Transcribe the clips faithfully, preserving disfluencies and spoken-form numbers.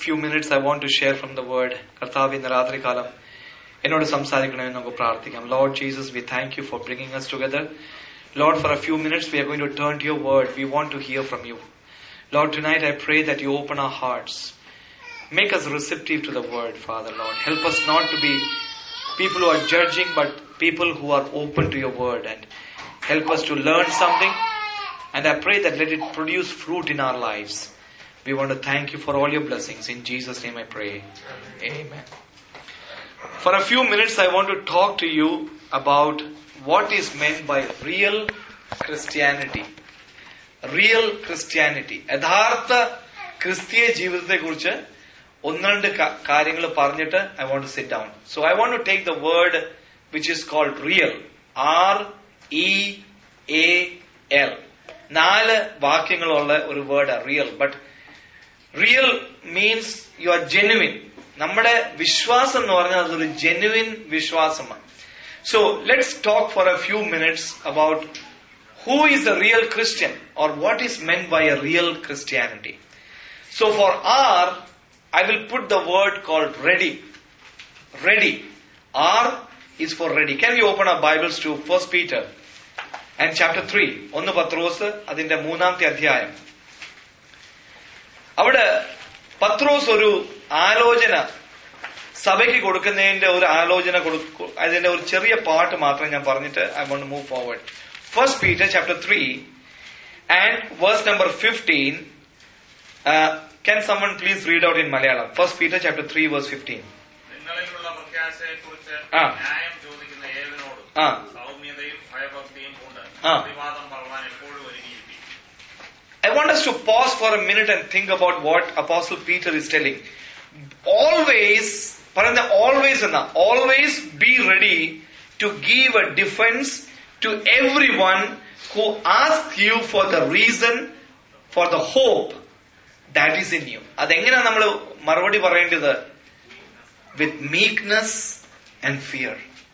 few minutes I want to share from the word. Karthav in Radri Kalam. എന്നോട് സംസാരിക്കണമെന്ന് നമുക്ക് പ്രാർത്ഥിക്കാം. Lord Jesus, we thank you for bringing us together. Lord, for a few minutes we are going to turn to your word. We want to hear from you. Lord, tonight I pray that you open our hearts. Make us receptive to the word, Father, Lord. Help us not to be people who are judging, but people who are open to your word. And help us to learn something. And I pray that let it produce fruit in our lives. We want to thank you for all your blessings. In Jesus' name I pray. Amen. For a few minutes I want to talk to you about what is meant by real Christianity. Real Christianity. യഥാർത്ഥ ക്രിസ്തീയ ജീവിതത്തെ കുറിച്ച് ഒന്ന് രണ്ട് കാര്യങ്ങൾ പറഞ്ഞിട്ട് I want to sit down. So I want to take the word which is called real. R E A L. നാല് വാക്യങ്ങളുള്ള ഒരു word real. But real means you are genuine. നമ്മുടെ വിശ്വാസം എന്ന് പറഞ്ഞാൽ അതൊരു ജെന്യുവിൻ വിശ്വാസമാണ്. So let's talk for a few minutes about who is a real Christian or what is meant by a real Christianity. So for our I will put the word called ready. Ready. R is for ready. Can we open our Bibles to First Peter and chapter three? ഒന്ന് പത്രോസ് അതിന്റെ മൂന്നാമത്തെ അധ്യായം. അവിടെ പത്രോസ് ഒരു ആലോചന സഭയ്ക്ക് കൊടുക്കുന്നതിന്റെ ഒരു ആലോചന കൊടുക്കും. അതിന്റെ ഒരു ചെറിയ പാട്ട് മാത്രം ഞാൻ പറഞ്ഞിട്ട് I want to move forward. First Peter chapter three and verse number fifteen. Uh, Can someone please read out in Malayalam? First Peter chapter three verse fifteen. Ah. Ah. Ah. I want us to pause for a minute and think about what Apostle Peter is telling. Always, paranda always enna, always be ready to give a defense to everyone who asks you for the reason for the hope that is in you. അതെങ്ങനെയാണ് നമ്മൾ മറുപടി പറയേണ്ടത്? With meekness and fear.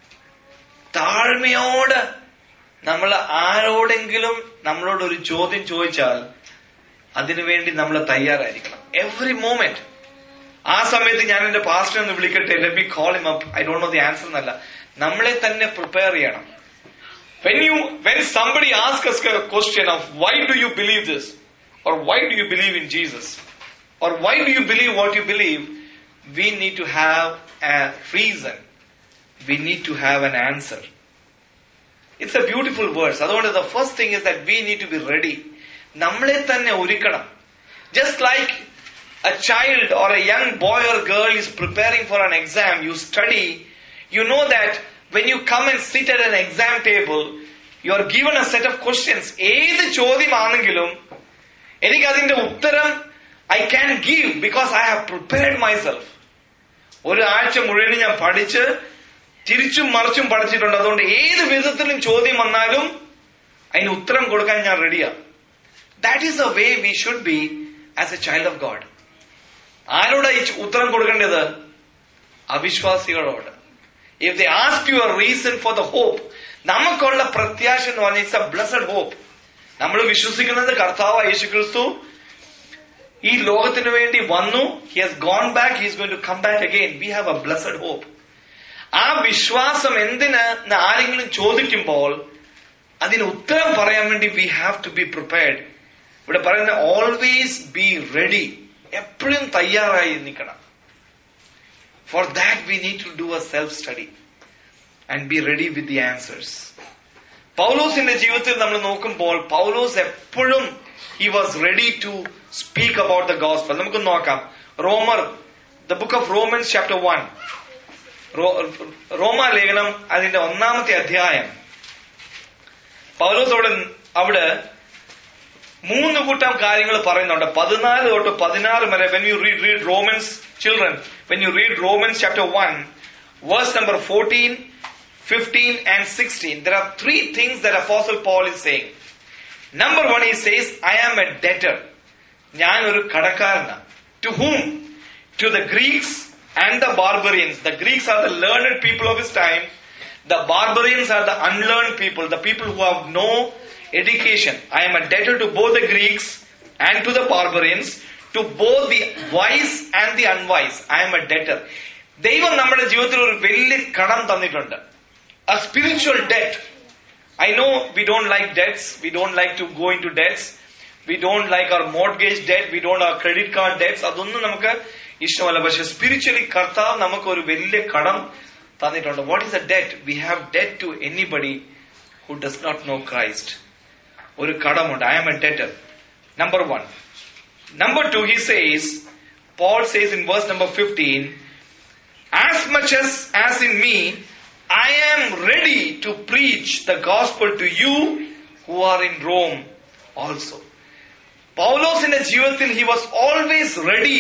താഴ്മയോട് നമ്മൾ ആരോടെങ്കിലും നമ്മളോട് ഒരു ചോദ്യം ചോദിച്ചാൽ അതിനുവേണ്ടി നമ്മൾ തയ്യാറായിരിക്കണം. Every moment. ആ സമയത്ത് ഞാൻ എന്റെ പാസ്റ്റർ ഒന്ന് വിളിക്കട്ടെ, let me call him up, I don't know the answer എന്നല്ല, നമ്മളെ തന്നെ പ്രിപ്പയർ ചെയ്യണം. When you when somebody asks us a question of why do you believe this? Or why do you believe in Jesus? Or why do you believe what you believe? We need to have a reason. We need to have an answer. It's a beautiful verse. Otherwise, the first thing is that we need to be ready. Nammale thanne orikkanam. Just like a child or a young boy or girl is preparing for an exam, you study, you know that when you come and sit at an exam table, you are given a set of questions. Edu ചോദ്യമാണെങ്കിലും എനിക്ക് അതിന്റെ ഉത്തരം I can give because I have prepared myself. ഒരു ആഴ്ച മുഴുവൻ ഞാൻ പഠിച്ച് തിരിച്ചും മറിച്ചും പഠിച്ചിട്ടുണ്ട്. അതുകൊണ്ട് ഏത് വിധത്തിലും ചോദ്യം വന്നാലും അതിന് ഉത്തരം കൊടുക്കാൻ ഞാൻ റെഡിയാണ്. That is the way we should be as a child of God. ആരോടാ ഈ ഉത്തരം കൊടുക്കേണ്ടത്? അവിശ്വാസികളോട്. If they ask you a reason for the hope, നമുക്കുള്ള പ്രത്യാശ എന്ന് പറഞ്ഞാൽ ഇറ്റ്സ് എ ബ്ലെസ്ഡ് ഹോപ്പ്. നമ്മൾ വിശ്വസിക്കുന്നത് കർത്താവ് യേശുക്രിസ്തു ഈ ലോകത്തിന് വേണ്ടി വന്നു. He has gone back, he is going to come back again. We have a blessed hope. ആ വിശ്വാസം എന്തിന് ആരെങ്കിലും ചോദിക്കുമ്പോൾ അതിന് ഉത്തരം പറയാൻ വേണ്ടി we have to be prepared. ഇവിടെ പറയുന്ന ഓൾവേസ് ബി റെഡി. എപ്പോഴും തയ്യാറായി നിൽക്കണം. For that we need to do a self study and be ready with the answers. പൗലോസിന്റെ ജീവിതത്തിൽ നമ്മൾ നോക്കുമ്പോൾ പൗലോസ് എപ്പോഴും he was ready to speak about the gospel. നമുക്ക് നോക്കാം. റോമർ, the book of Romans chapter one. റോമാ ലേഖനം അതിന്റെ ഒന്നാമത്തെ അധ്യായം. പൗലോസ് അവിടെ അവിടെ മൂന്ന് കൂട്ടം കാര്യങ്ങൾ പറയുന്നുണ്ട്. പതിനാല് തൊട്ട് പതിനാറ് വരെ. when you read read Romans, children, when you read Romans chapter one verse number fourteen, fifteen and sixteen, there are three things that Apostle Paul is saying. Number one, he says, I am a debtor. ഞാൻ ഒരു കടക്കാരനാണ്. To whom? To the Greeks and the barbarians. The Greeks are the learned people of his time. The barbarians are the unlearned people, the people who have no education. I am a debtor to both the Greeks and to the barbarians, to both the wise and the unwise. I am a debtor. ദൈവം നമ്മുടെ ജീവിതത്തിൽ ഒരു വലിയ കടം തന്നിട്ടുണ്ട്. A spiritual debt. I know we don't like debts. We don't like to go into debts. We don't like our mortgage debt. We don't have credit card debts. അതൊന്നും നമുക്ക് ഇഷ്ടമല്ല. പക്ഷെ സ്പിരിച്വലി കർത്താവ് നമുക്ക് ഒരു വലിയ കടം തന്നിട്ടുണ്ട്. What is a debt? We have debt to anybody who does not know Christ. ഒരു കടമുണ്ട്. I am a debtor. Number one. Number two, he says, Paul says in verse number fifteen, as much as, as in me, I am ready to preach the gospel to you who are in Rome also. പൗലോസിന്റെ ജീവിതത്തിൽ he was always ready.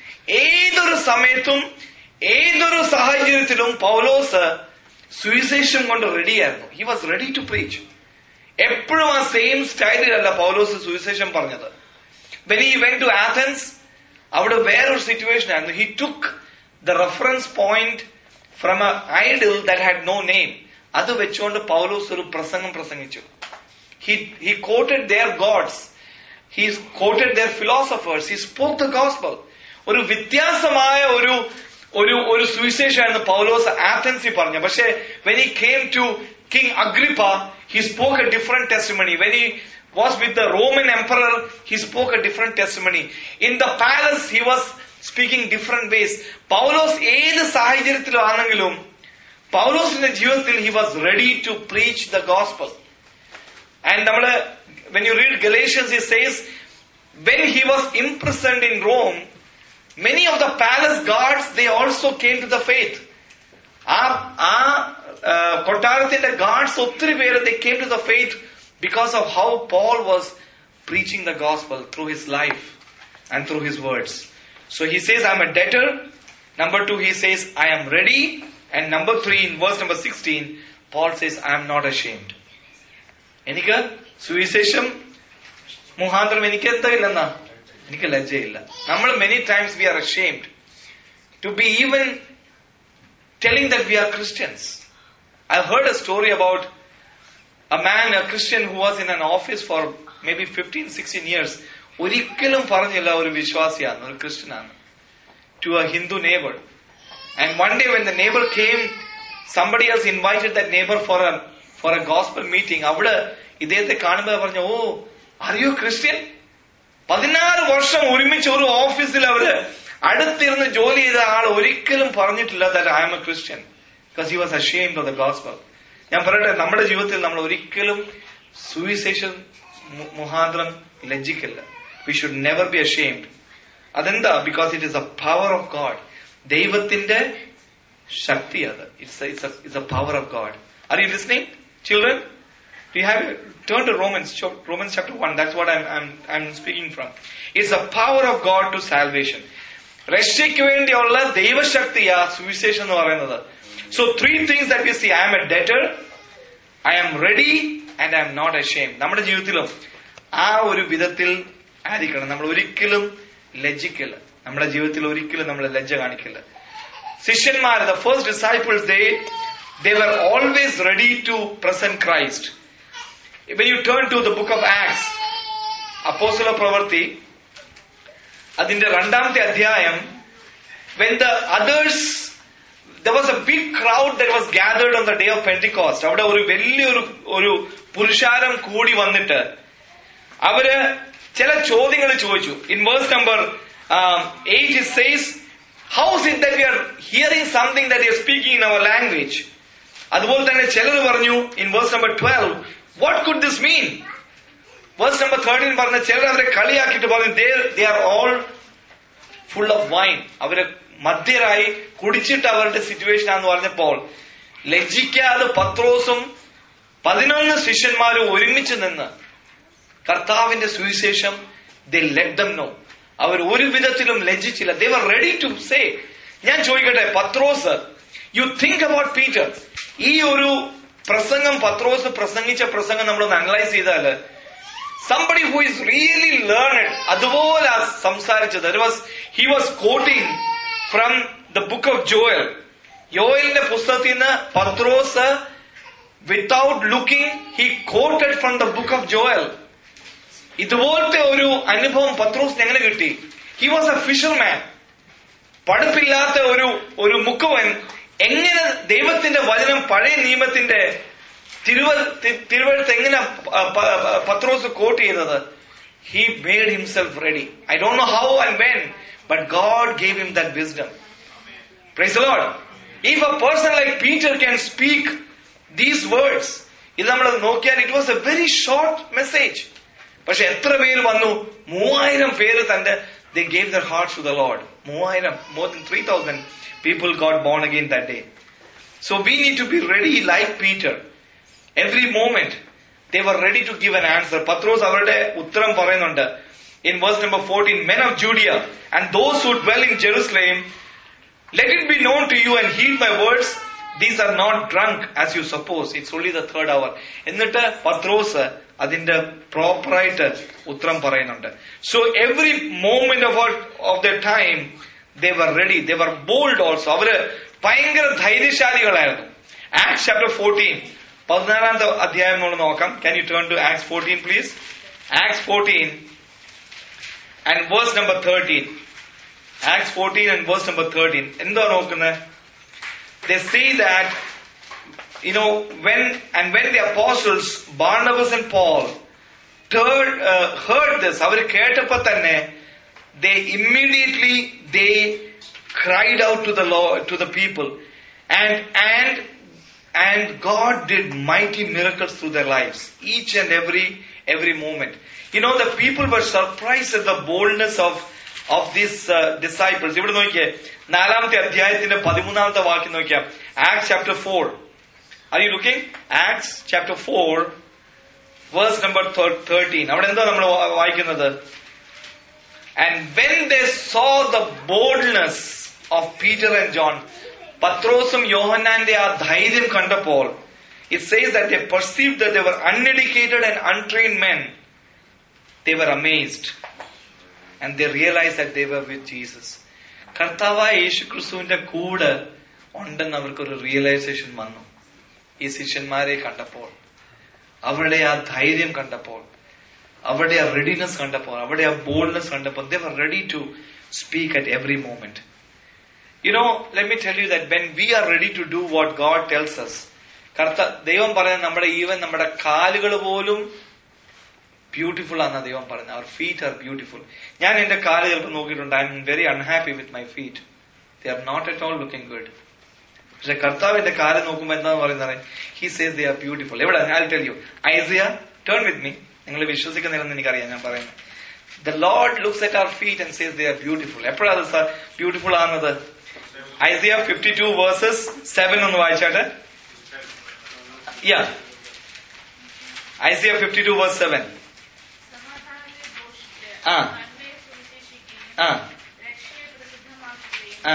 ഏതൊരു സമയത്തും ഏതൊരു സാഹചര്യത്തിലും പൗലോസ് സുവിശേഷം കൊണ്ട് റെഡിയായിരുന്നു. He was ready to preach. എപ്പോഴും ആ സെയിം സ്റ്റൈലിലല്ല പൗലോസ് സുവിശേഷം പറഞ്ഞത്. When he went to Athens, അവിടെ വേറൊരു സിറ്റുവേഷൻ ആയിരുന്നു. He took the reference point from an idol that had no name. അത് വെച്ചുകൊണ്ട് പൗലോസ് ഒരു പ്രസംഗം പ്രസംഗിച്ചു. He, he quoted their gods. He quoted their philosophers. He spoke the gospel. ഒരു വ്യത്യാസമായ ഒരു ഒരു ഒരു സുവിശേഷമായിരുന്നു പൗലോസ് ആഥൻസിൽ പറഞ്ഞു. പക്ഷേ when he came to King Agrippa, he spoke a different testimony. When he was with the Roman emperor, he spoke a different testimony. In the palace, he was speaking different ways. പൗലോസ് ഏത് സാഹചര്യത്തിലാണെങ്കിലും പൗലോസിന്റെ ജീവിതത്തിൽ he was ready to preach the gospel. And നമ്മള് when you read Galatians, he says, when he was imprisoned in Rome, many of the palace guards, they also came to the faith. ആ ആ കൊട്ടാരത്തിന്റെ guards ഒത്തിരി പേര് they came to the faith because of how Paul was preaching the gospel through his life and through his words. So he says, I am a debtor. Number two, he says, I am ready. And number three, in verse number sixteen, Paul says, I am not ashamed. എനിക്ക് സുവിശേഷം മുഖാന്തരം എനിക്ക് എന്താ ഇല്ലെന്നാ എനിക്ക് ലജ്ജയില്ല. നമ്മൾ many times we are ashamed to be even telling that we are Christians. I've heard a story about a man, a Christian who was in an office for maybe fifteen, sixteen years. ഒരിക്കലും പറഞ്ഞില്ല ഒരു വിശ്വാസിയാണ്, ഒരു ക്രിസ്ത്യനാണ്, to a Hindu neighbor. And one day when the neighbor came, somebody else invited that neighbor for a for a gospel meeting. അവിടെ ഇദ്ദേഹത്തെ കാണുമ്പോൾ പറഞ്ഞു, ഓ are you Christian? പതിനാറ് വർഷം ഒരുമിച്ച് ഒരു ഓഫീസിൽ അവര് അടുത്തിരുന്ന് ജോലി ചെയ്ത ആൾ ഒരിക്കലും പറഞ്ഞിട്ടില്ല that I am a Christian, because he was ashamed of the gospel. ഞാൻ പറയട്ടെ, നമ്മുടെ ജീവിതത്തിൽ നമ്മൾ ഒരിക്കലും സുവിശേഷം മുഖാന്തരം ലജ്ജിക്കില്ല. We should never be ashamed. അതെന്താ? Because it is a power of God. ദൈവത്തിന്റെ ശക്തി അത്. It's a, it's a, it's a power of God. Are you listening, children? Do you have turn to Romans, Romans chapter one. That's what I'm I'm I'm speaking from. It's a power of God to salvation. രക്ഷയ്ക്ക് വേണ്ടിയുള്ള ദൈവശക്തിയാ സുവിശേഷം എന്ന് പറയുന്നത്. So three things that we see. I am a debtor, I am ready, and I am not ashamed. നമ്മുടെ ജീവിതത്തിലും ആ ഒരു വിധത്തിൽ ആയിരിക്കണം. നമ്മൾ ഒരിക്കലും ലജ്ജിക്കില്ല. നമ്മുടെ ജീവിതത്തിൽ ഒരിക്കലും നമ്മൾ ലജ്ജ കാണിക്കില്ല. ശിഷ്യന്മാർ, the first disciples, they they were always ready to present Christ. When you turn to the book of Acts, അപ്പോസ്തല പ്രവൃത്തി അതിന്റെ രണ്ടാമത്തെ അധ്യായം, when the others, there was a big crowd that was gathered on the day of Pentecost. അവിടെ ഒരു വലിയൊരു ഒരു പുരുഷാരം കൂടി വന്നിട്ട് അവര് ചില ചോദ്യങ്ങൾ ചോദിച്ചു. In verse number um, eight it says, how is it that we are hearing something that is speaking in our language? അതുപോലെ തന്നെ ചിലർ പറഞ്ഞു in verse number twelve, what could this mean? Verse number thirteen പറഞ്ഞ ചിലർ അവരെ കളിയാക്കിയിട്ട് പറഞ്ഞു, they they are all full of wine. അവര് മദ്യരായി കുടിച്ചിട്ട് അവരുടെ സിറ്റുവേഷൻ ആണെന്ന് പറഞ്ഞപ്പോൾ ലജ്ജിക്കാതെ പത്രോസും പതിനൊന്ന് ശിഷ്യന്മാരും ഒരുമിച്ച് നിന്ന് കർത്താവിന്റെ സുവിശേഷം they let them know. അവർ ഒരു വിധത്തിലും ലജ്ജിച്ചില്ല. They were ready to say. ഞാൻ ചോദിക്കട്ടെ, പത്രോസ്, you think about Peter. ഈ ഒരു പ്രസംഗം പത്രോസ് പ്രസംഗിച്ച പ്രസംഗം നമ്മളൊന്ന് അനലൈസ് ചെയ്താല്, somebody who is really learned അതുപോലെ സംസാരിച്ചത്. It was he was quoting from the book of Joel. യോയലിന്റെ പുസ്തകത്തിൽ നിന്ന് പത്രോസ് without looking he quoted from the book of Joel. ഇതുപോലത്തെ ഒരു അനുഭവം പത്രോസിന് എങ്ങനെ കിട്ടി? He was a fisherman. പഠിപ്പില്ലാത്ത ഒരു ഒരു മുക്കുവൻ എങ്ങനെ ദൈവത്തിന്റെ വചനം പഴയ നിയമത്തിന്റെ തിരുവ തിരുവഴുത്ത് എങ്ങനെ പത്രോസ് കോട്ട് ചെയ്തത്? He made himself ready. I don't know how and when, but God gave him that wisdom. Praise the Lord. If a person like Peter can speak these words, ഇത് നമ്മൾ നോക്കിയാൽ it was a very short message. പക്ഷെ എത്ര പേര് വന്നു? മൂവായിരം പേര് തന്റെ they gave their hearts to the Lord. മൂവായിരം, more than three thousand people got born again that day. So we need to be ready like Peter. Every moment they were ready to give an answer. Patros അവരുടെ ഉത്തരം പറയുന്നുണ്ട്. In verse number fourteen, men of Judea and those who dwell in Jerusalem, let it be known to you and heed my words. These are not drunk as you suppose. It's only the third hour. എന്നിട്ട് പത്രോസ് അതിന്റെ പ്രോപ്പറായിട്ട് ഉത്തരം പറയുന്നുണ്ട്. So every moment of our, of their time they were ready. They were bold also. അവര് ഭയങ്കര ധൈര്യശാലികളായിരുന്നു. Acts chapter fourteen. പതിനാലാമത്തെ അധ്യായം നമ്മൾ നോക്കാം. Can you turn to Acts fourteen please? Acts fourteen and verse number thirteen. Acts fourteen and verse number thirteen. എന്താ നോക്കുന്നത്? They say that, you know, when and when the apostles Barnabas and Paul heard, uh, heard this, അവര് കേട്ടപ്പോൾ തന്നെ they immediately they cried out to the Lord, to the people, and and and God did mighty miracles through their lives, each and every every moment. You know, the people were surprised at the boldness of of these uh, disciples. ഇവിടെ നോക്കിയേ, നാലാമത്തെ അധ്യായത്തിന്റെ പതിമൂന്നാമത്തെ വാക്യം നോക്കിയാ. Acts chapter four. Are you looking? Acts chapter four verse number thirteen. അവിടെ എന്താ നമ്മൾ വായിക്കുന്നത്? And when they saw the boldness of Peter and John, പത്രോസും യോഹന്നാന്റെ ആ ധൈര്യം കണ്ടപ്പോൾ, it says that they perceived that they were uneducated and untrained men. They were amazed and they realized that they were with Jesus. കർത്താവായ യേശു ക്രിസ്തുവിന്റെ കൂടെ ഉണ്ടെന്ന് അവർക്കൊരു റിയലൈസേഷൻ വന്നു. ഈ ശിഷ്യന്മാരെ കണ്ടപ്പോൾ, അവരുടെ ആ ധൈര്യം കണ്ടപ്പോൾ, അവരുടെ ആ റെഡിനെസ് കണ്ടപ്പോൾ, അവരുടെ ആ ബോൾഡ്നെസ് കണ്ടപ്പോൾ, they were ready to speak at every moment. You know, let me tell you that when we are ready to do what God tells us, കർത്ത ദൈവം പറയുന്നത് നമ്മുടെ ഈവൻ നമ്മുടെ കാലുകൾ പോലും ബ്യൂട്ടിഫുൾ ആണെന്നാ ദൈവം പറയുന്നത്. അവർ ഫീറ്റ് ആർ ബ്യൂട്ടിഫുൾ. ഞാൻ എന്റെ കാല് ചിലപ്പോൾ നോക്കിയിട്ടുണ്ട്. I'm very unhappy with my feet. They are not at all looking good. പക്ഷെ കർത്താവിന്റെ കാല് നോക്കുമ്പോൾ എന്താന്ന് പറയുന്നത്? He says they are beautiful. എവിടെ? I tell you. Isaiah, turn with me. നിങ്ങൾ വിശ്വസിക്കുന്നില്ലെന്ന് എനിക്കറിയാം, ഞാൻ പറയുന്നത്. The Lord looks at our feet and says they are beautiful. എപ്പോഴാണ് അത് ബ്യൂട്ടിഫുൾ ആകുന്നത്? Isaiah fifty two versus seven ഒന്ന് വായിച്ചാട്ടെ. Yeah, Isaiah fifty two verse seven. ആ ആ ആ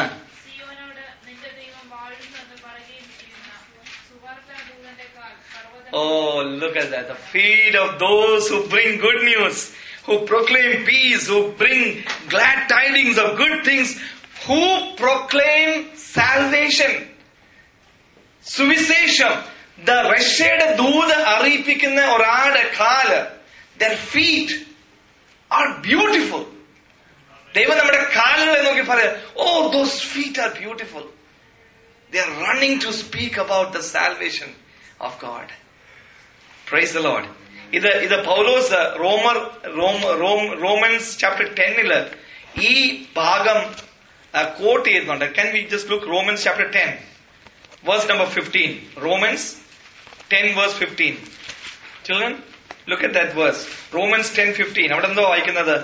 Oh, look at that. The feet of those who bring good news, who proclaim peace, who bring glad tidings of good things, who proclaim salvation. സുവിശേഷം, the രക്ഷയുടെ ദൂത് അറിയിപ്പിക്കുന്ന ഒരാളുടെ കാല്, their feet are beautiful. ദൈവം നമ്മുടെ കാലുകളെ നോക്കി പറയാം, oh, those feet are beautiful. They are running to speak about the salvation of God. Praise the Lord. ഇത് ഇത് പൗലോസ് റോമർ റോമൻസ് ചാപ്റ്റർ ടെന്നില് ഈ ഭാഗം കോട്ട് ചെയ്യുന്നുണ്ട്. Can we just look Romans chapter ten verse number fifteen. Romans ten verse fifteen. Children, look at that verse. Romans ten fifteen. അവിടെ എന്തോ വായിക്കുന്നത്?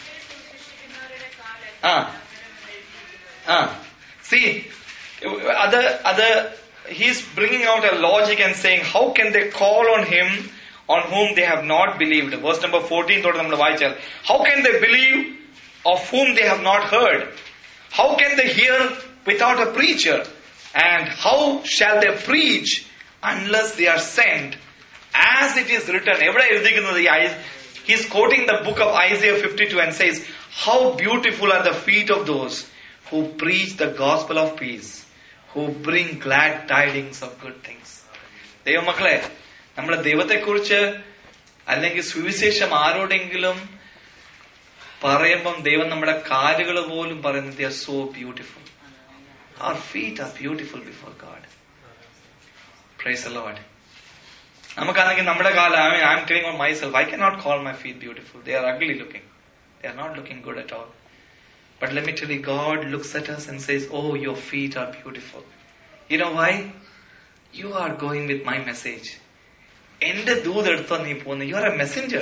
ആ ആ see, other other he's bringing out a logic and saying, how can they call on him on whom they have not believed? Verse number fourteen തോടെ നമ്മൾ വായിച്ചാൽ, how can they believe of whom they have not heard? How can they hear without a preacher? And how shall they preach unless they are sent? As it is written. എവിടെ എഴുതിക്കുന്നത്? He's quoting the book of Isaiah fifty-two and says, how beautiful are the feet of those who preach the gospel of peace, who bring glad tidings of good things. ദൈവമക്കളെ, നമ്മൾ ദൈവത്തെക്കുറിച്ച് അല്ലെങ്കിൽ സുവിശേഷം ആരോടെങ്കിലും പറയുമ്പം ദൈവം നമ്മുടെ കാലുകൾ പോലും പറയുന്നത് they are so beautiful. Our feet are beautiful before God. Praise the Lord. നമുക്കാണെങ്കിൽ നമ്മുടെ കാലം, I mean, I'm telling on myself, I cannot call my feet beautiful. They are ugly looking. They are not looking good at all. But let me tell you, God looks at us and says, oh, your feet are beautiful. You know why? You are going with my message. Ende dood edutho nee ponu. You are a messenger.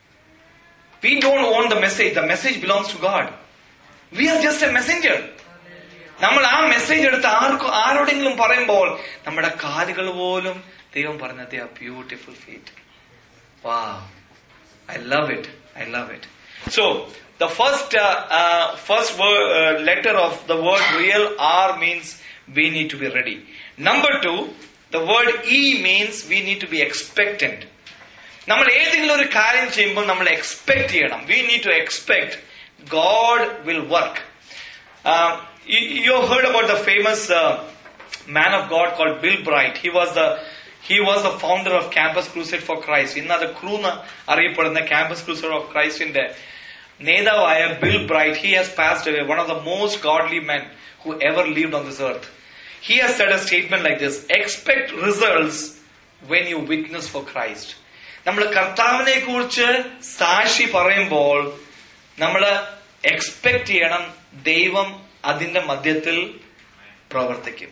We don't own the message. The message belongs to God. We are just a messenger. നമ്മൾ ആ message എടുത്ത് ആർക്കും ആരോടെങ്കിലും പറയുമ്പോൾ നമ്മുടെ കാലുകൾ പോലും ദൈവം പറഞ്ഞത് they are beautiful feet. Wow. I love it. I love it. So, the first uh, uh, first word, uh, letter of the word real, R, means we need to be ready. Number two, the word E means we need to be expectant. നമ്മൾ ഏതെങ്കിലും ഒരു കാര്യം ചെയ്യുമ്പോൾ നമ്മൾ expect ചെയ്യണം. We need to expect God will work. Uh, you, you heard about the famous uh, man of God called Bill Bright. He was the he was the founder of Campus Crusade for Christ. ഇന്ന് അത് crew എന്ന് അറിയപ്പെടുന്ന Campus Crusade of Christന്റെ നേതാവായ Bill Bright. He has passed away. One of the most godly men who ever lived on this earth. He has said a statement like this: expect results when you witness for Christ. നമ്മൾ കർത്താവിനെ കുറിച്ച് സാക്ഷി പറയുമ്പോൾ നമ്മൾ expect ചെയ്യണം ദൈവം അതിന്റെ മധ്യത്തിൽ പ്രവർത്തിക്കും.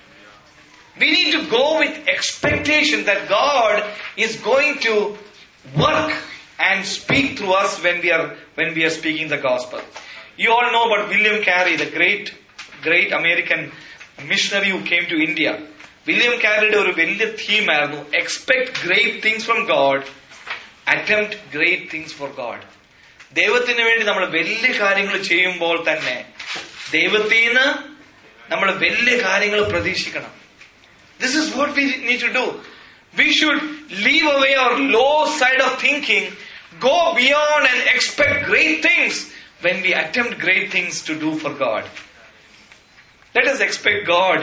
We need to go with expectation that God is going to work and speak through us when we are when we are speaking the gospel. You all know about William Carey, the great great American missionary who came to India. William Careyയുടെ ഒരു വലിയ theme ആയിരുന്നു expect great things from God, attempt great things for God. ദൈവത്തിന് വേണ്ടി നമ്മൾ വലിയ കാര്യങ്ങൾ ചെയ്യുമ്പോൾ തന്നെ ദൈവത്തിന് നമ്മൾ വലിയ കാര്യങ്ങൾ പ്രതീക്ഷിക്കണം. This is what we need to do. We should leave away our low side of thinking, go beyond and expect great things when we attempt great things to do for God. Let us expect God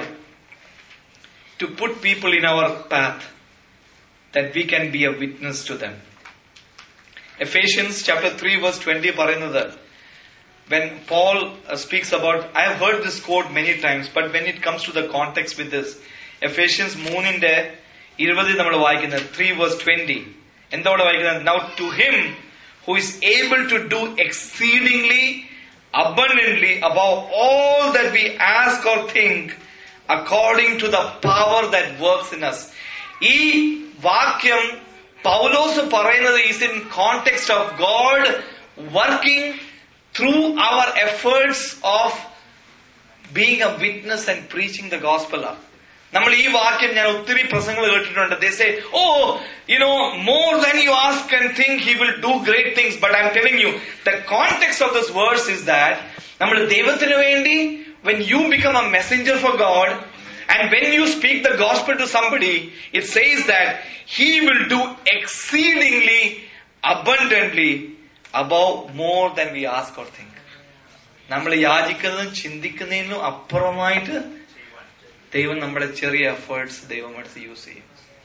to put people in our path that we can be a witness to them. Ephesians chapter three verse twenty പറയുന്നത്, when Paul uh, speaks about, I have heard this quote many times, but when it comes to the context with this, Ephesians മൂന്നിന്റെ ഇരുപതിൽ നമ്മൾ വായിക്കുന്നത് three verse twenty. എന്താണ് വായിക്കുന്നത്? Now to him who is able to do exceedingly abundantly above all that we ask or think, according to the power that works in us. ഈ വാക്യം പൗലോസ് പറയുന്നത് is in context of God working through our efforts of being a witness and preaching the gospel. നമ്മൾ ഈ വാക്യം ഞാൻ ഒത്തിരി പ്രസംഗങ്ങൾ കേട്ടിട്ടുണ്ട്. They say, oh, you know, more than you ask and think, he will do great things. But I'm telling you, the context of this verse is that നമ്മൾ ദൈവത്തിന് വേണ്ടി, when you become a messenger for God, and when you speak the gospel to somebody, it says that he will do exceedingly abundantly above more than we ask or think. നമ്മൾ യാചിക്കുന്നതും ചിന്തിക്കുന്നതിനും അപ്പുറമായിട്ട് ദൈവം നമ്മുടെ ചെറിയ efforts ദൈവം എടുത്ത് use ചെയ്യും.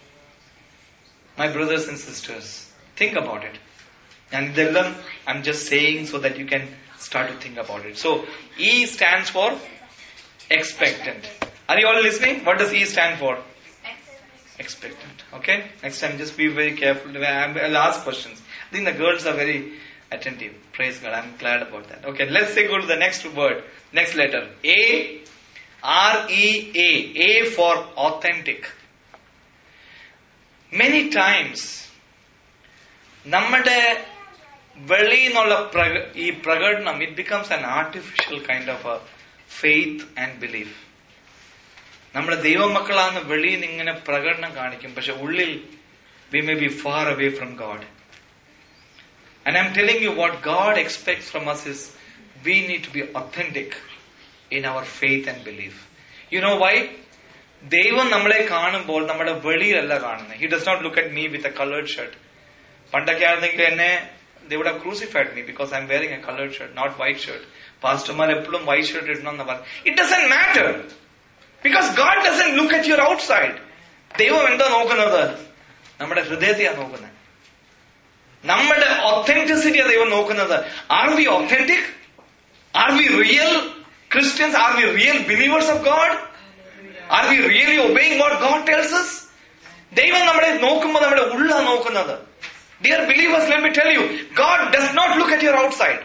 My brothers and sisters, think about it. And ഇതെല്ലാം I'm just saying so that you can start to think about it. So, E stands for expectant. Are you all listening? What does E stand for? Expectant. Okay? Next time just be very careful. I'll ask questions. I think the girls are very attentive. Praise God. I'm glad about that. Okay, let's say go to the next word. Next letter. A. R E A. A for authentic. Many times നമ്മുടെ വെളിയിൽ നിന്നുള്ള ഈ പ്രകടനം, it becomes an artificial kind of a faith and belief. നമ്മുടെ ദൈവമക്കളാണ് വെളിയിൽ ഇങ്ങനെ പ്രകടനം കാണിക്കും, പക്ഷെ ഉള്ളിൽ we may be far away from God. And I'm telling you, what God expects from us is we need to be authentic in our faith and belief. You know why? ദൈവം നമ്മളെ കാണുമ്പോൾ നമ്മുടെ വെളിയിലല്ല കാണുന്നത്. He does not look at me with a colored shirt. പണ്ടൊക്കെ ആയിരുന്നെങ്കിൽ എന്നെ they would have crucified me because I'm wearing a colored shirt, not white shirt. പാസ്റ്റർമാർ എപ്പോഴും white shirt ഇടണമെന്ന് പറഞ്ഞു. It doesn't matter. Because God doesn't look at your outside. ദൈവം എന്താ നോക്കുന്നത്? നമ്മുടെ ഹൃദയത്തെയാണ് നോക്കുന്നത്. നമ്മുടെ ഒത്തന്റിസിറ്റിയാണ് ദൈവം നോക്കുന്നത്. Are we authentic? Are we real Christians? Are we real believers of God? Are we really obeying what God tells us? ദൈവം നമ്മളെ നോക്കുമ്പോൾ നമ്മുടെ ഉള്ള നോക്കുന്നത്. Dear believers, let me tell you, God does not look at your outside.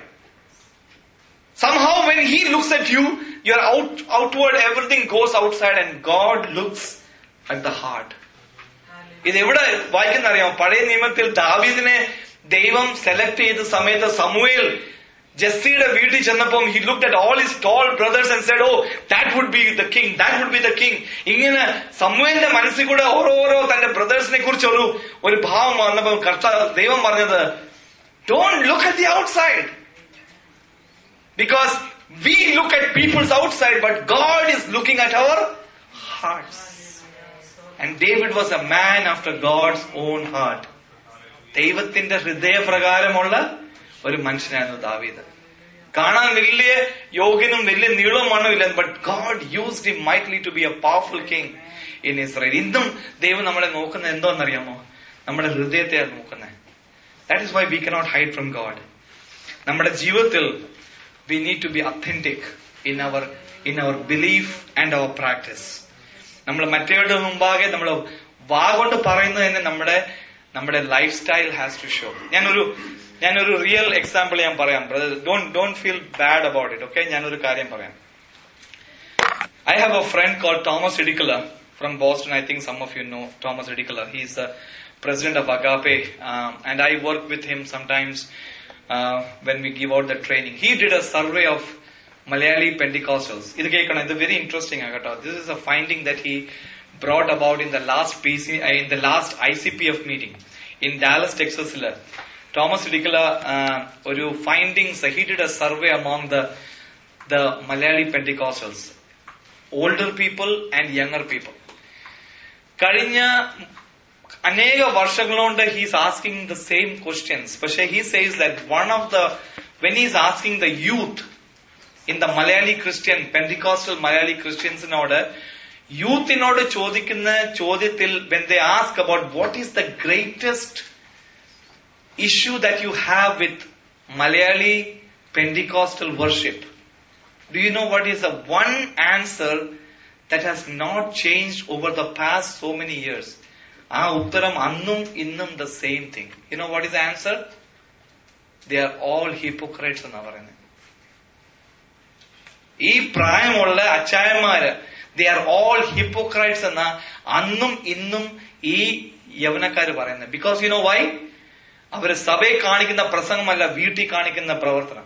Somehow when He looks at you, your out, outward everything goes outside, and God looks at the heart. ഇത് എവിടെ വായിക്കുന്ന അറിയാമോ? പഴയ നിയമത്തിൽ ദാവീദിനെ ദൈവം select ചെയ്ത സമയത്ത് സമൂവേൽ ജെസ്സിയുടെ വീട്ടിൽ ചെന്നപ്പോൾ he looked at all his tall brothers and said, oh, that would be the king, that would be the king. ഇങ്ങനെ സമൂവേലിന്റെ മനസ്സിൽ കൂടെ ഓരോരോ തന്റെ ബ്രദേഴ്സിനെ കുറിച്ച് ഒരു ഒരു ഭാവം വന്നപ്പോൾ കർത്താവ് ദൈവം പറഞ്ഞത്, don't look at the outside, because we look at people's outside, but God is looking at our hearts. And David was a man after God's own heart. ദൈവത്തിന്റെ ഹൃദയപ്രകാരമുള്ള ഒരു മനുഷ്യനായിരുന്നു ദാവീദ്. കാണാൻ വലിയ യോഗ്യനും വലിയ നീളവും മണ്ണുമില്ല, but God used him mightily to be a powerful king in Israel. ഇന്നും ദൈവം നമ്മളെ നോക്കുന്നത് എന്തോന്നറിയാമോ? നമ്മുടെ ഹൃദയത്തെയാണ് നോക്കുന്നത്. That is why we cannot hide from God. നമ്മുടെ ജീവിതത്തിൽ we need to be authentic in our in our belief and our practice. നമ്മൾ മറ്റവരുടെ മുമ്പാകെ നമ്മൾ വാ കൊണ്ട് പറയുന്നത് തന്നെ നമ്മുടെ നമ്മുടെ life style has to show. ഞാനൊരു ഞാനൊരു റിയൽ എക്സാമ്പിൾ ഞാൻ പറയാം. Brother, don't don't feel bad about it. Okay, ഞാനൊരു കാര്യം പറയാം. I have a friend called Thomas Idikkula from Boston. I think some of you know Thomas Idikkula. He is the president of Agape, um, and I work with him sometimes uh, when we give out the training. He did a survey of Malayali Pentecostals. Idu kekkana, idu very interesting agata. This is a finding that he brought about in the last P C, uh, in the last I C P F meeting in Dallas, Texas. Thomas Idikala oru findings, he did a survey among the the Malayali Pentecostals, older people and younger people. Kazhinja അനേക വർഷങ്ങളുകൊണ്ട് he's asking the same questions. പക്ഷേ he says that one of the, when he's asking the youth in the Malayali Christian, Pentecostal Malayali Christiansinoട്, യൂത്തിനോട് ചോദിക്കുന്ന ചോദ്യത്തിൽ, when they ask about what is the greatest issue that you have with Malayali Pentecostal worship, do you know what is the one answer that has not changed over the past so many years? ആ ഉത്തരം അന്നും ഇന്നും the same thing. You know what is the answer? They are all hypocrites എന്നാ പറയുന്നത്. ഈ പ്രായമുള്ള അച്ചായന്മാര്, they are all hypocrites എന്നാ അന്നും ഇന്നും ഈ യവനക്കാര് പറയുന്നത്. Because you know why? അവര് സഭയെ കാണിക്കുന്ന പ്രസംഗമല്ല, വീട്ടിൽ കാണിക്കുന്ന പ്രവർത്തനം.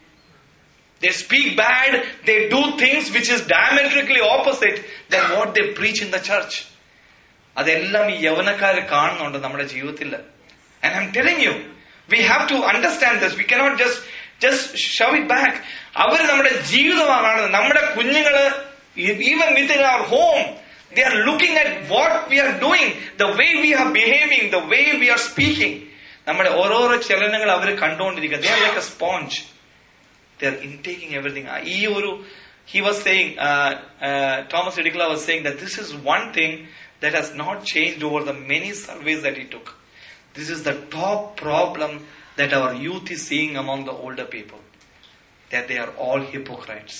They speak bad, they do things which is diametrically opposite than what they preach in the church. അതെല്ലാം ഈ യവനക്കാര് കാണുന്നുണ്ട് നമ്മുടെ ജീവിതത്തിൽ. And I'm telling you, we have to understand this. We cannot just just shove it back. അവര് നമ്മുടെ ജീവിതമാണ് കാണുന്നത്. നമ്മുടെ കുഞ്ഞുങ്ങള്, even within our home, they are looking at what we are doing, the way we are behaving, the way we are speaking. നമ്മുടെ ഓരോരോ ചലനങ്ങൾ അവർ കണ്ടുകൊണ്ടിരിക്കുക. They are like a sponge. They are intaking everything. ഈ ഒരു he was saying, uh, uh, Thomas Idikala was saying that this is one thing that has not changed over the many surveys that he took. This is the top problem that our youth is seeing among the older people, that they are all hypocrites.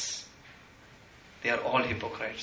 They are all hypocrites.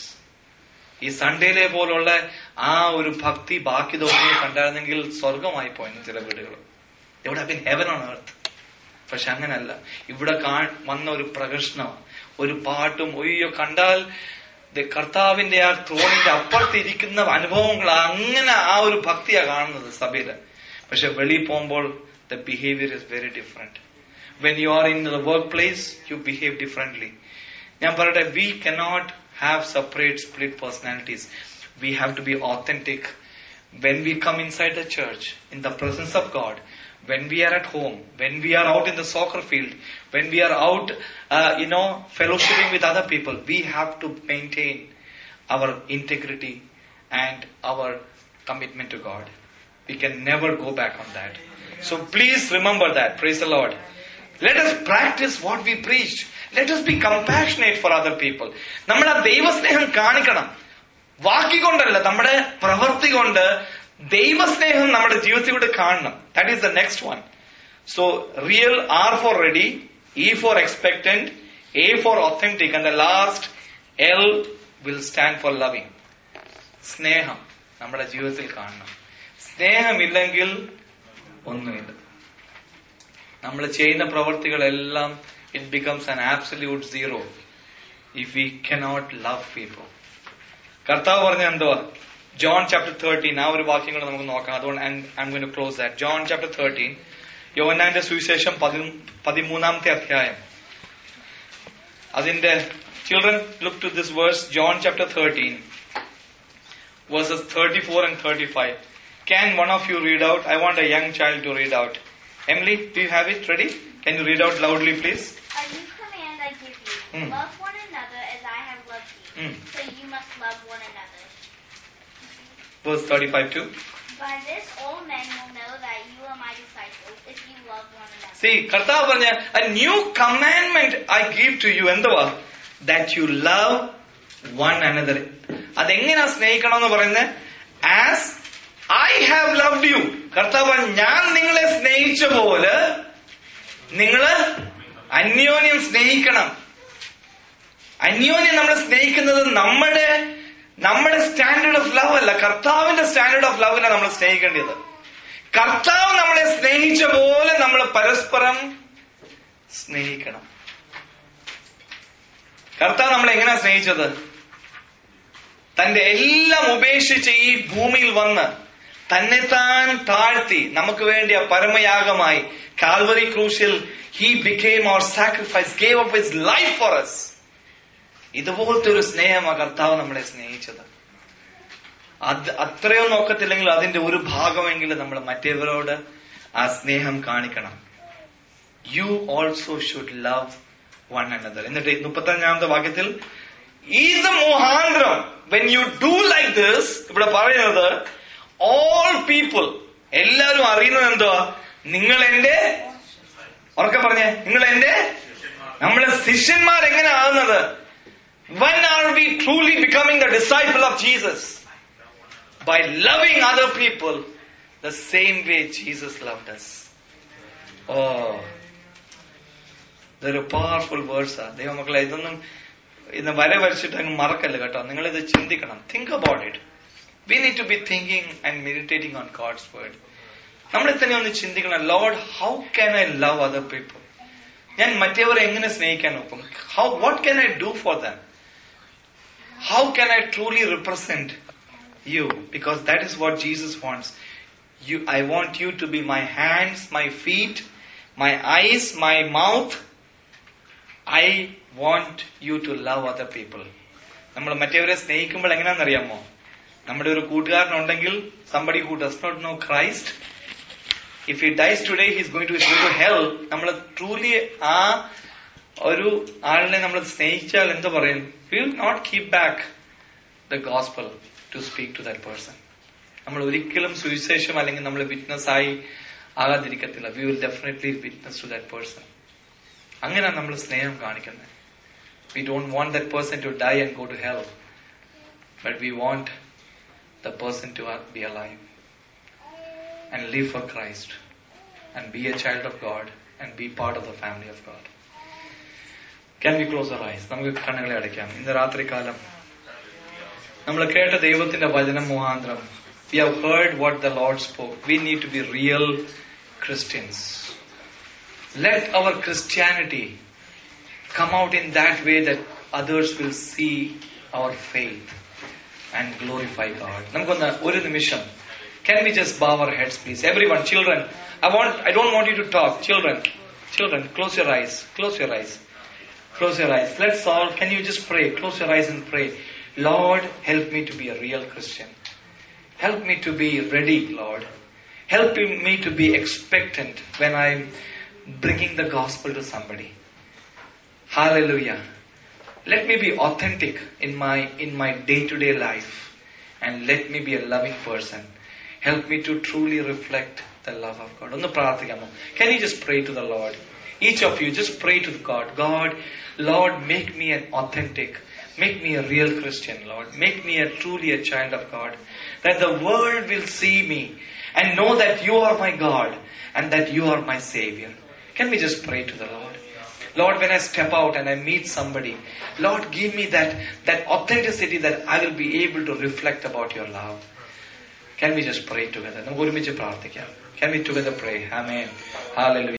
ഈ സൺഡേയിലെ പോലുള്ള ആ ഒരു ഭക്തി ബാക്കി ദിവസം കണ്ടായിരുന്നെങ്കിൽ സ്വർഗമായി പോയെന്ന് ചില വീടുകൾ. They would have been heaven on earth. പക്ഷെ അങ്ങനല്ല. ഇവിടെ വന്ന ഒരു പ്രകൃഷ്ണം, ഒരു പാട്ടും, ഒയ്യോ കണ്ടാൽ കർത്താവിന്റെ ആ ത്രോണിന്റെ അപ്പുറത്തിരിക്കുന്ന അനുഭവങ്ങൾ, അങ്ങനെ ആ ഒരു ഭക്തിയാ കാണുന്നത് സഭയില്. പക്ഷെ വെളിയിൽ പോകുമ്പോൾ the behavior is very different. When you are in the workplace, you behave differently. ഞാൻ പറയട്ടെ, we cannot have separate split personalities. We have to be authentic. When we come inside the church, in the presence of God, when we are at home, when we are out in the soccer field, when we are out, uh, you know, fellowshipping with other people, we have to maintain our integrity and our commitment to God. We can never go back on that. So please remember that. Praise the Lord. Let us practice what we preached. Let us be compassionate for other people. നമ്മുടെ ദൈവസ്നേഹം കാണിക്കണം. വാക്കിക്കൊണ്ടല്ല, നമ്മുടെ പ്രവൃത്തി കൊണ്ട് ദൈവസ്നേഹം നമ്മുടെ ജീവിതത്തിലൂടെ കാണണം. That is the next one. So real, R for ready, E for expectant, A for authentic, and the last L will stand for loving. സ്നേഹം നമ്മുടെ ജീവിതത്തിൽ കാണണം. സ്നേഹമില്ലെങ്കിൽ ഒന്നുമില്ല. നമ്മൾ ചെയ്യുന്ന പ്രവൃത്തികളെല്ലാം it becomes an absolute zero if we cannot love people. കർത്താവ് പറഞ്ഞ എന്തുവാ? ജോൺ ചാപ്റ്റർ തേർട്ടീൻ, ആ ഒരു വാക്യം കൂടെ നമുക്ക് നോക്കാം. അതുകൊണ്ട് I am going to close that. John chapter thirteen, യോഹന്നാന്റെ സുവിശേഷം പതിമൂന്നാമത്തെ അധ്യായം. അതിന്റെ children look to this verse, John chapter thirteen verses thirty-four and thirty-five. Can one of you read out? I want a young child to read out. Emily, do you have it ready? Can you read out loudly, please? A new command I give you. Mm. Love one another as I have loved you. Mm. So you must love one another. Verse thirty-five too. By this all men will know that you are my disciples if you love one another. See, Kartav parnja, a new commandment I give to you. Enduva? That you love one another. അതെങ്ങനെയാ സ്നേഹിക്കണം എന്ന് പറയുന്നത്? As I have loved you. കർത്താവ് ഞാൻ നിങ്ങളെ സ്നേഹിച്ച പോലെ നിങ്ങള് അന്യോന്യം സ്നേഹിക്കണം. അന്യോന്യം നമ്മൾ സ്നേഹിക്കുന്നത് നമ്മുടെ നമ്മുടെ സ്റ്റാൻഡേർഡ് ഓഫ് ലവ് അല്ല, കർത്താവിന്റെ സ്റ്റാൻഡേർഡ് ഓഫ് ലവിലാണ് നമ്മൾ സ്നേഹിക്കേണ്ടത്. കർത്താവ് നമ്മളെ സ്നേഹിച്ച പോലെ നമ്മൾ പരസ്പരം സ്നേഹിക്കണം. കർത്താവ് നമ്മളെ എങ്ങനെയാ സ്നേഹിച്ചത്? തന്റെ എല്ലാം ഉപേക്ഷിച്ച് ഈ ഭൂമിയിൽ വന്ന് തന്നെത്താൻ താഴ്ത്തി നമുക്ക് വേണ്ടി ആ പരമയാഗമായി കാൽവറി ക്രൂശിൽ he became our sacrifice, gave up his life for us. ഇതുപോലത്തെ ഒരു സ്നേഹമാണ് കർത്താവ് നമ്മളെ സ്നേഹിച്ചത്. അത് അത്രയും നോക്കത്തില്ലെങ്കിൽ അതിന്റെ ഒരു ഭാഗമെങ്കിലും നമ്മൾ മറ്റേവരോട് ആ സ്നേഹം കാണിക്കണം. You also should love one another. എന്നിട്ട് മുപ്പത്തി അഞ്ചാമത്തെ വാക്യത്തിൽ ഇത് മുഖാന്തരം when you do like this, ഇവിടെ പറയുന്നത് all people, എല്ലാവരും അറിയുന്നത് എന്തുവാ? നിങ്ങൾ എന്റെ, ഉറക്കെ പറഞ്ഞേ, നിങ്ങൾ എന്റെ, നമ്മളെ ശിഷ്യന്മാർ എങ്ങനെ ആകുന്നത്? When are we truly becoming the disciple of Jesus? By loving other people the same way Jesus loved us. Oh, they're a powerful words. ദൈവമക്കളെ, ഇതൊന്നും ഇന്ന് വര വരച്ചിട്ട് അങ്ങ് മറക്കല്ല കേട്ടോ. നിങ്ങളിത് ചിന്തിക്കണം. Think about it. We need to be thinking and meditating on God's word. നമ്മളെ തന്നെ ഒന്ന് ചിന്തിക്കണം. Lord, how can I love other people? ഞാൻ മറ്റേവരെ എങ്ങനെ സ്നേഹിക്കാൻ നോക്കും? How what can I do for them? How can I truly represent you? Because that is what Jesus wants. You I want you to be my hands, my feet, my eyes, my mouth. I want you to love other people. നമ്മൾ മറ്റേവരെ സ്നേഹിക്കുമ്പോൾ എങ്ങനെയാണെന്നറിയാമോ? നമ്മുടെ ഒരു കൂട്ടുകാരനുണ്ടെങ്കിൽ, somebody who does not know Christ, if he dies today, he is going to go to hell. നമ്മൾ truly ആ ഒരു ആളിനെ നമ്മൾ സ്നേഹിച്ചാൽ എന്ത് പറയും? We will not keep back the gospel to speak to that person. നമ്മൾ ഒരിക്കലും സുവിശേഷം അല്ലെങ്കിൽ നമ്മൾ വിറ്റ്നസ് ആയി ആകാതിരിക്കത്തില്ല. We will definitely witness to that person. അങ്ങനെയാണ് നമ്മൾ സ്നേഹം കാണിക്കുന്നത്. We don't want that person to die and go to hell, but we want the person to be alive and live for Christ and be a child of God and be part of the family of God. Can we close our eyes? നമുക്ക് കണ്ണുകളെ അടയ്ക്കാം. ഇന്ന് രാത്രികാലം നമ്മൾ കേട്ട ദൈവത്തിന്റെ വചനം മുഖാന്തരം we have heard what the Lord spoke. We need to be real Christians. Let our Christianity come out in that way that others will see our faith and glorify God. Namukonna oru nimisham. Can we just bow our heads, please? Everyone, children, I want, I don't want you to talk. Children, children, close your eyes. Close your eyes. Close your eyes. Let's all, can you just pray? Close your eyes and pray. Lord, help me to be a real Christian. Help me to be ready, Lord. Help me to be expectant when I'm bringing the gospel to somebody. Hallelujah. Let me be authentic in my in my day-to-day life, and let me be a loving person. Help me to truly reflect the love of God. Onnu prarthikamo. Can you just pray to the Lord? Each of you just pray to God. God, Lord, make me an authentic. Make me a real Christian, Lord. Make me a truly a child of God. That the world will see me and know that you are my God and that you are my Savior. Can we just pray to the Lord? Lord, when I step out and I meet somebody, Lord, give me that, that authenticity that I will be able to reflect about your love. Can we just pray together? Can we together pray? Amen. Hallelujah.